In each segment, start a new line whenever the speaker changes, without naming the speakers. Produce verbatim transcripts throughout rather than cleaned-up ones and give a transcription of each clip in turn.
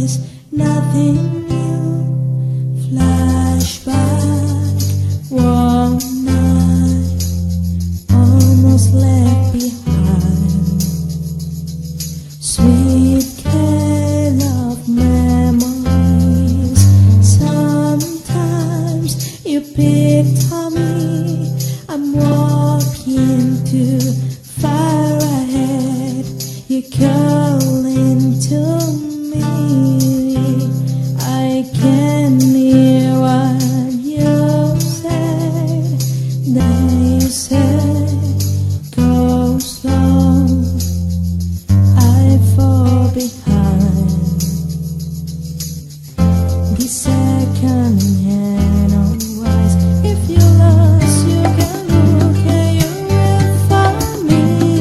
is nothing new. Flashback, one night, almost left behind. Sweet care of memories. Sometimes you picked on me. I'm walking too far ahead. You're calling to me. I can hear what you say. They say, go slow. I fall behind. The second hand on wise. If you lost, you can look and you will find me.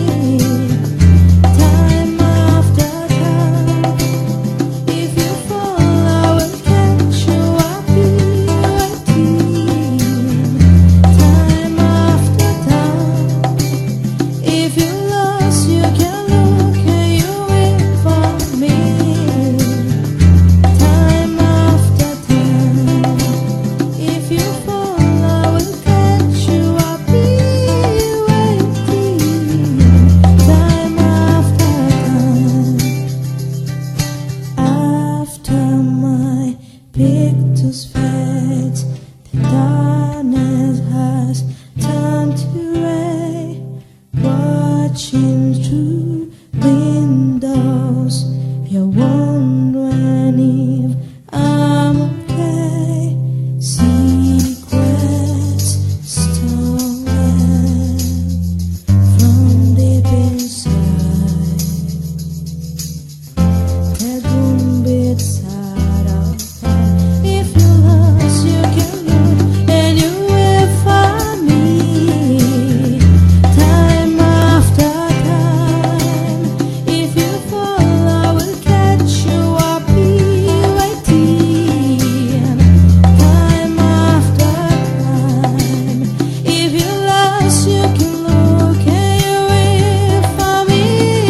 Time after time. If you fall, I will catch you. I'll be waiting. Time after time. If you lost, you can look and you will find me. Time after time. If you fall, I will catch you. I'll be waiting. Time after time. After my pictures fade, the darkness has turned to gray. Watching through windows, you're wondering if I'm okay. Secrets stolen from deep inside. That room beside our fire. If you lost, you can look and you will find me. Time after time. If you fall, I will catch you. I'll be waiting. Time after time. If you lost, you can look and you will find me.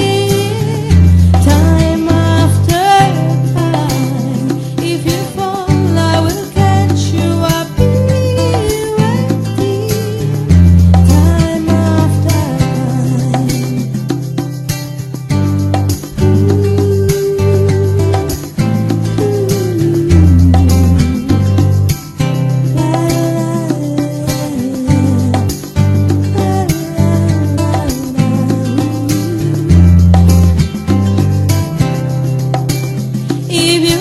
Time after time. If you fall, I will catch you. I'll be waiting. Time after time. If you